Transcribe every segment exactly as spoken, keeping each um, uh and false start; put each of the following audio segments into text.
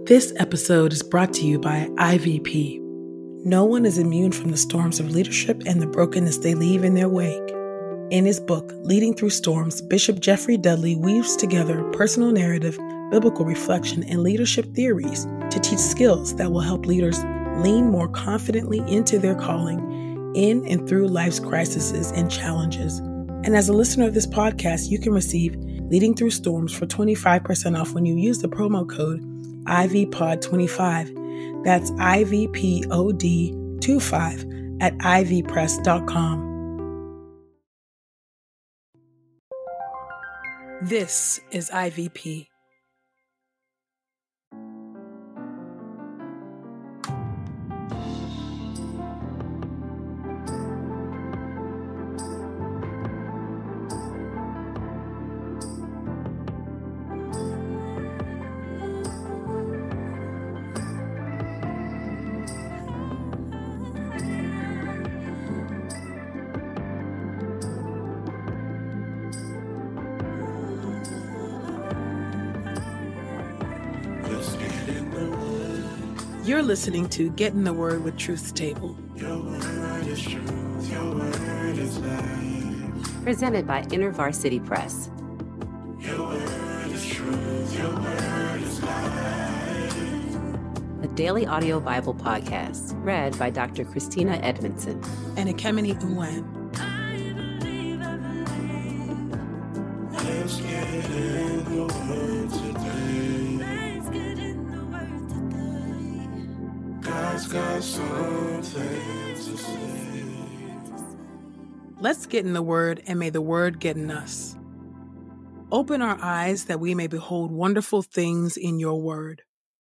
This episode is brought to you by I V P. No one is immune from the storms of leadership and the brokenness they leave in their wake. In his book, Leading Through Storms, Bishop Jeffrey Dudley weaves together personal narrative, biblical reflection, and leadership theories to teach skills that will help leaders lean more confidently into their calling in and through life's crises and challenges. And as a listener of this podcast, you can receive Leading Through Storms for twenty-five percent off when you use the promo code I V P O D twenty-five. That's I V P O D twenty-five at I V press dot com. This is I V P. You're listening to Get in the Word with Truth's Table. Your word is truth, your word is life. Presented by InterVarsity Press. Your word is truth, your word is life. A daily audio Bible podcast read by Doctor Christina Edmondson and Ekemini Uwan. Let's get in the word today. Let's get in the word today. God's got something to say. Let's get in the Word, and may the Word get in us. Open our eyes that we may behold wonderful things in your Word.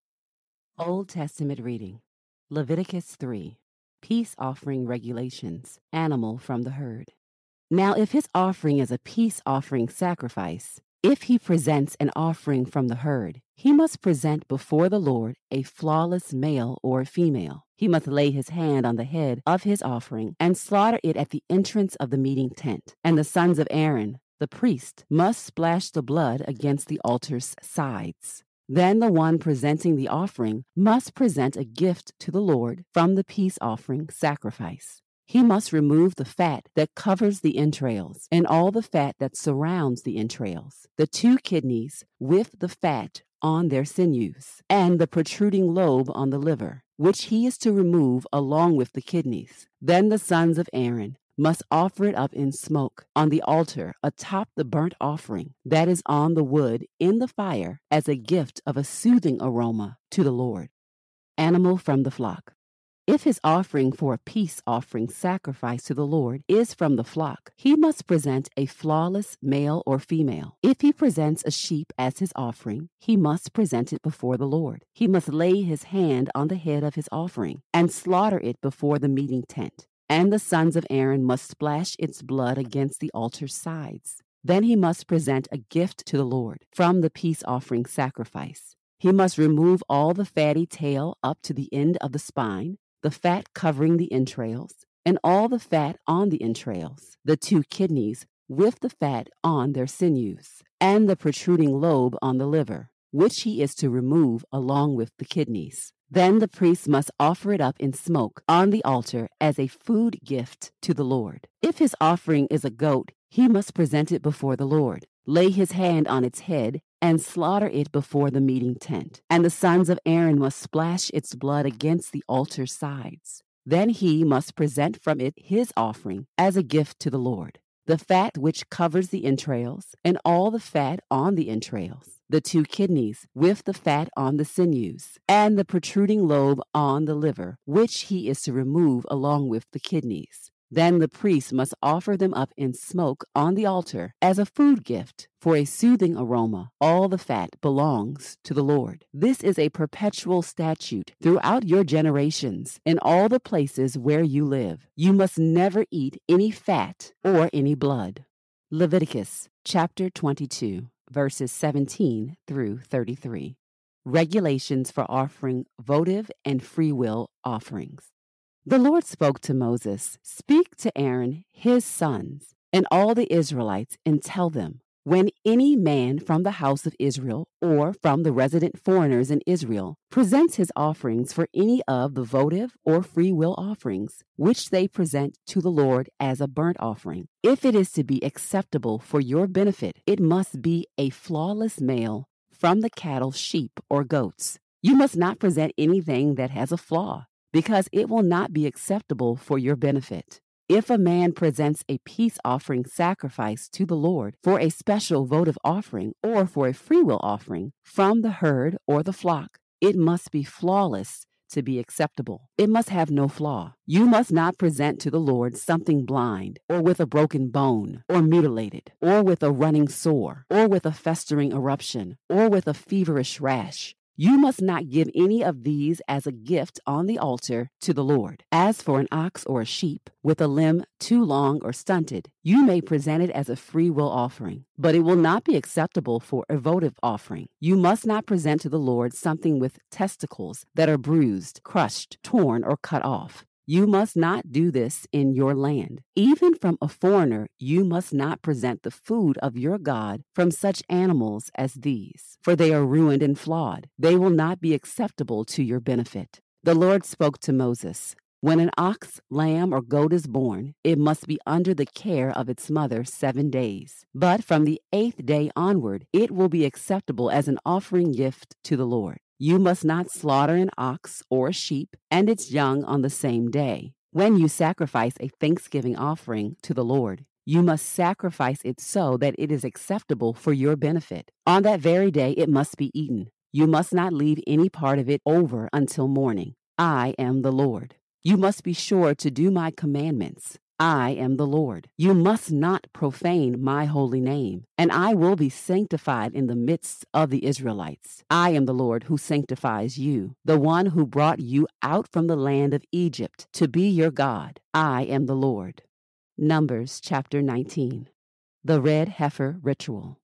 Old Testament reading. Leviticus three. Peace offering regulations. Animal from the herd. Now if his offering is a peace offering sacrifice, if he presents an offering from the herd, he must present before the Lord a flawless male or female. He must lay his hand on the head of his offering and slaughter it at the entrance of the meeting tent. And the sons of Aaron, the priest, must splash the blood against the altar's sides. Then the one presenting the offering must present a gift to the Lord from the peace offering sacrifice. He must remove the fat that covers the entrails and all the fat that surrounds the entrails, the two kidneys with the fat on their sinews, and the protruding lobe on the liver, which he is to remove along with the kidneys. Then the sons of Aaron must offer it up in smoke on the altar atop the burnt offering that is on the wood in the fire as a gift of a soothing aroma to the Lord. Animal from the flock. If his offering for a peace offering sacrifice to the Lord is from the flock, he must present a flawless male or female. If he presents a sheep as his offering, he must present it before the Lord. He must lay his hand on the head of his offering and slaughter it before the meeting tent. And the sons of Aaron must splash its blood against the altar's sides. Then he must present a gift to the Lord from the peace offering sacrifice. He must remove all the fatty tail up to the end of the spine, the fat covering the entrails, and all the fat on the entrails, the two kidneys with the fat on their sinews, and the protruding lobe on the liver, which he is to remove along with the kidneys. Then the priest must offer it up in smoke on the altar as a food gift to the Lord. If his offering is a goat, he must present it before the Lord, lay his hand on its head, and slaughter it before the meeting tent. And the sons of Aaron must splash its blood against the altar's sides. Then he must present from it his offering as a gift to the Lord, the fat which covers the entrails, and all the fat on the entrails, the two kidneys with the fat on the sinews, and the protruding lobe on the liver, which he is to remove along with the kidneys. Then the priest must offer them up in smoke on the altar as a food gift for a soothing aroma. All the fat belongs to the Lord. This is a perpetual statute throughout your generations in all the places where you live. You must never eat any fat or any blood. Leviticus chapter twenty-two, verses seventeen through thirty-three. Regulations for offering votive and free will offerings. The Lord spoke to Moses, "Speak to Aaron, his sons, and all the Israelites, and tell them, When any man from the house of Israel or from the resident foreigners in Israel presents his offerings for any of the votive or free will offerings, which they present to the Lord as a burnt offering, if it is to be acceptable for your benefit, it must be a flawless male from the cattle, sheep, or goats. You must not present anything that has a flaw, because it will not be acceptable for your benefit. If a man presents a peace offering sacrifice to the Lord for a special votive offering or for a freewill offering from the herd or the flock, it must be flawless to be acceptable. It must have no flaw. You must not present to the Lord something blind, or with a broken bone, or mutilated, or with a running sore, or with a festering eruption, or with a feverish rash. You must not give any of these as a gift on the altar to the Lord. As for an ox or a sheep with a limb too long or stunted, you may present it as a free will offering, but it will not be acceptable for a votive offering. You must not present to the Lord something with testicles that are bruised, crushed, torn, or cut off. You must not do this in your land. Even from a foreigner, you must not present the food of your God from such animals as these, for they are ruined and flawed. They will not be acceptable to your benefit. The Lord spoke to Moses, "When an ox, lamb, or goat is born, it must be under the care of its mother seven days. But from the eighth day onward, it will be acceptable as an offering gift to the Lord. You must not slaughter an ox or a sheep and its young on the same day. When you sacrifice a thanksgiving offering to the Lord, you must sacrifice it so that it is acceptable for your benefit. On that very day it must be eaten. You must not leave any part of it over until morning. I am the Lord. You must be sure to do my commandments. I am the Lord. You must not profane my holy name, and I will be sanctified in the midst of the Israelites. I am the Lord who sanctifies you, the one who brought you out from the land of Egypt to be your God. I am the Lord." Numbers chapter nineteen. The Red Heifer Ritual.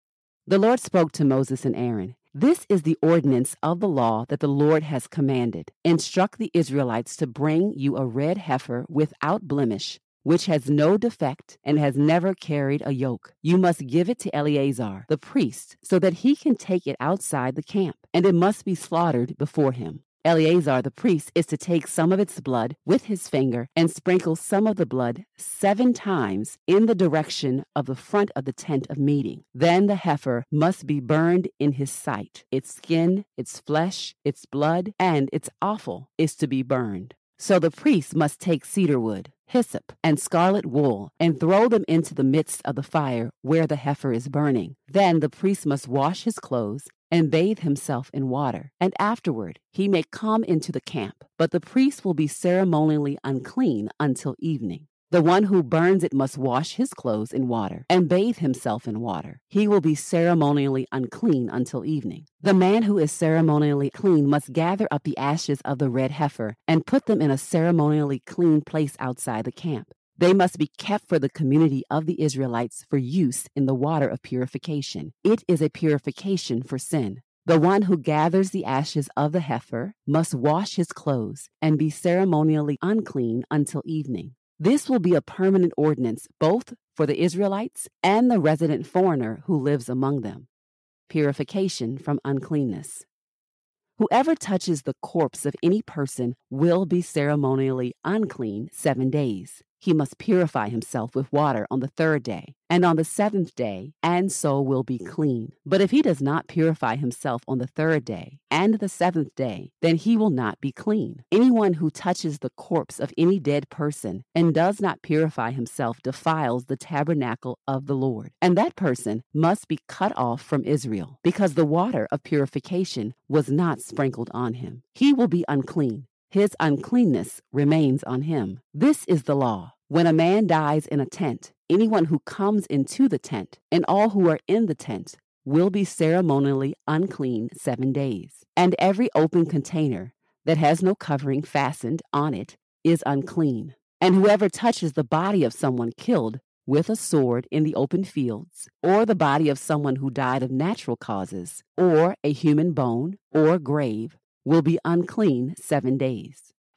The Lord spoke to Moses and Aaron. "This is the ordinance of the law that the Lord has commanded. Instruct the Israelites to bring you a red heifer without blemish, which has no defect and has never carried a yoke. You must give it to Eleazar, the priest, so that he can take it outside the camp, and it must be slaughtered before him. Eleazar the priest is to take some of its blood with his finger and sprinkle some of the blood seven times in the direction of the front of the tent of meeting. Then the heifer must be burned in his sight. Its skin, its flesh, its blood, and its offal is to be burned. So the priest must take cedar wood, hyssop, and scarlet wool, and throw them into the midst of the fire where the heifer is burning. Then the priest must wash his clothes and bathe himself in water, and afterward he may come into the camp, but the priest will be ceremonially unclean until evening. The one who burns it must wash his clothes in water and bathe himself in water. He will be ceremonially unclean until evening. The man who is ceremonially clean must gather up the ashes of the red heifer and put them in a ceremonially clean place outside the camp. They must be kept for the community of the Israelites for use in the water of purification. It is a purification for sin. The one who gathers the ashes of the heifer must wash his clothes and be ceremonially unclean until evening. This will be a permanent ordinance both for the Israelites and the resident foreigner who lives among them. Purification from uncleanness. Whoever touches the corpse of any person will be ceremonially unclean seven days. He must purify himself with water on the third day, and on the seventh day, and so will be clean. But if he does not purify himself on the third day and the seventh day, then he will not be clean. Anyone who touches the corpse of any dead person and does not purify himself defiles the tabernacle of the Lord, and that person must be cut off from Israel, because the water of purification was not sprinkled on him. He will be unclean. His uncleanness remains on him. This is the law. When a man dies in a tent, anyone who comes into the tent and all who are in the tent will be ceremonially unclean seven days. And every open container that has no covering fastened on it is unclean. And whoever touches the body of someone killed with a sword in the open fields, or the body of someone who died of natural causes, or a human bone or grave, will be unclean seven days.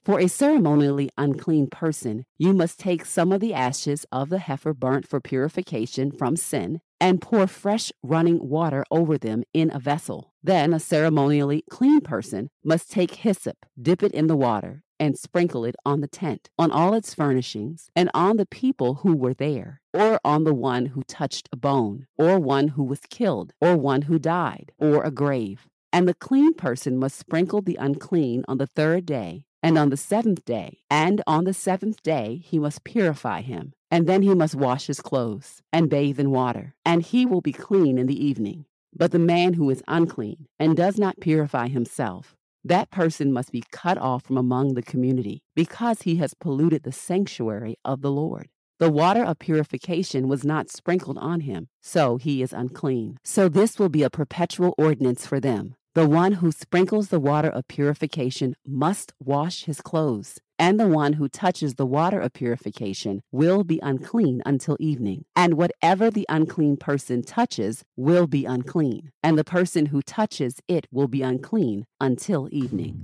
For a ceremonially unclean person, you must take some of the ashes of the heifer burnt for purification from sin and pour fresh running water over them in a vessel. Then a ceremonially clean person must take hyssop, dip it in the water, and sprinkle it on the tent, on all its furnishings, and on the people who were there, or on the one who touched a bone, or one who was killed, or one who died, or a grave. And the clean person must sprinkle the unclean on the third day, and on the seventh day, and on the seventh day he must purify him, and then he must wash his clothes, and bathe in water, and he will be clean in the evening. But the man who is unclean, and does not purify himself, that person must be cut off from among the community, because he has polluted the sanctuary of the Lord. The water of purification was not sprinkled on him, so he is unclean. So this will be a perpetual ordinance for them. The one who sprinkles the water of purification must wash his clothes, and the one who touches the water of purification will be unclean until evening. And whatever the unclean person touches will be unclean, and the person who touches it will be unclean until evening.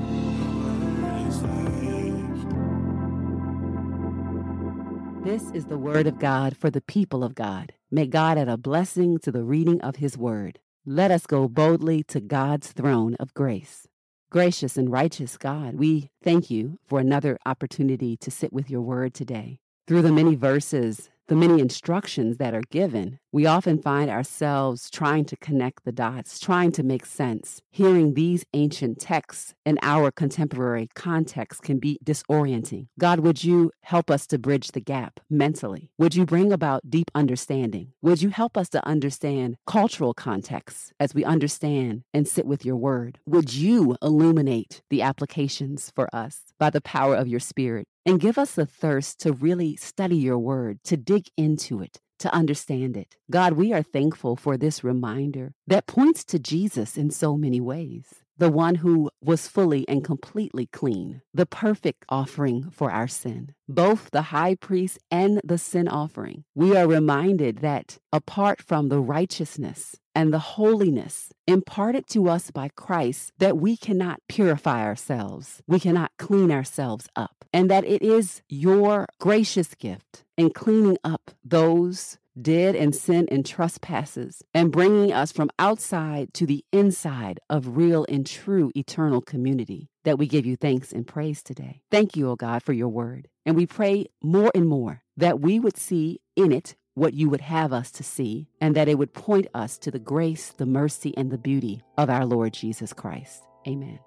This is the word of God for the people of God. May God add a blessing to the reading of his word. Let us go boldly to God's throne of grace. Gracious and righteous God, we thank you for another opportunity to sit with your word today. Through the many verses, the many instructions that are given, we often find ourselves trying to connect the dots, trying to make sense. Hearing these ancient texts in our contemporary context can be disorienting. God, would you help us to bridge the gap mentally? Would you bring about deep understanding? Would you help us to understand cultural contexts as we understand and sit with your word? Would you illuminate the applications for us by the power of your Spirit? And give us the thirst to really study your word, to dig into it, to understand it. God, we are thankful for this reminder that points to Jesus in so many ways. The one who was fully and completely clean, the perfect offering for our sin, both the high priest and the sin offering. We are reminded that apart from the righteousness and the holiness imparted to us by Christ, that we cannot purify ourselves, we cannot clean ourselves up, and that it is your gracious gift in cleaning up those dead in sin and trespasses, and bringing us from outside to the inside of real and true eternal community, that we give you thanks and praise today. Thank you, O God, for your word. And we pray more and more that we would see in it what you would have us to see, and that it would point us to the grace, the mercy, and the beauty of our Lord Jesus Christ. Amen.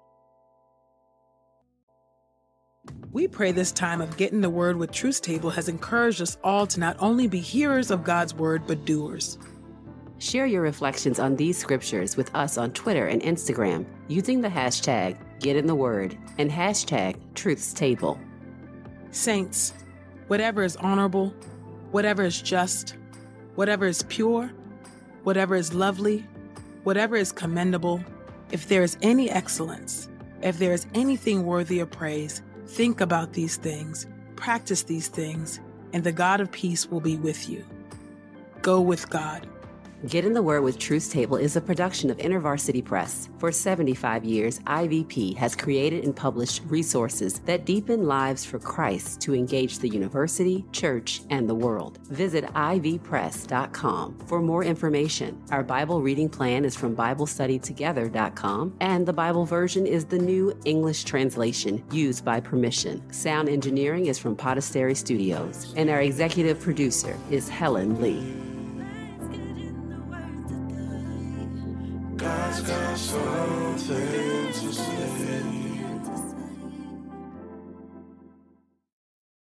We pray this time of Getting the Word with Truth Table has encouraged us all to not only be hearers of God's word, but doers. Share your reflections on these scriptures with us on Twitter and Instagram using the hashtag GetInTheWord and hashtag TruthsTable. Saints, whatever is honorable, whatever is just, whatever is pure, whatever is lovely, whatever is commendable, if there is any excellence, if there is anything worthy of praise, think about these things, practice these things, and the God of peace will be with you. Go with God. Get in the Word with Truth Table is a production of InterVarsity Press. For seventy-five years, I V P has created and published resources that deepen lives for Christ to engage the university, church, and the world. Visit I V press dot com for more information. Our Bible reading plan is from Bible Study Together dot com, and the Bible version is the new English translation used by permission. Sound engineering is from Podastery Studios, and our executive producer is Helen Lee. God's got something to say.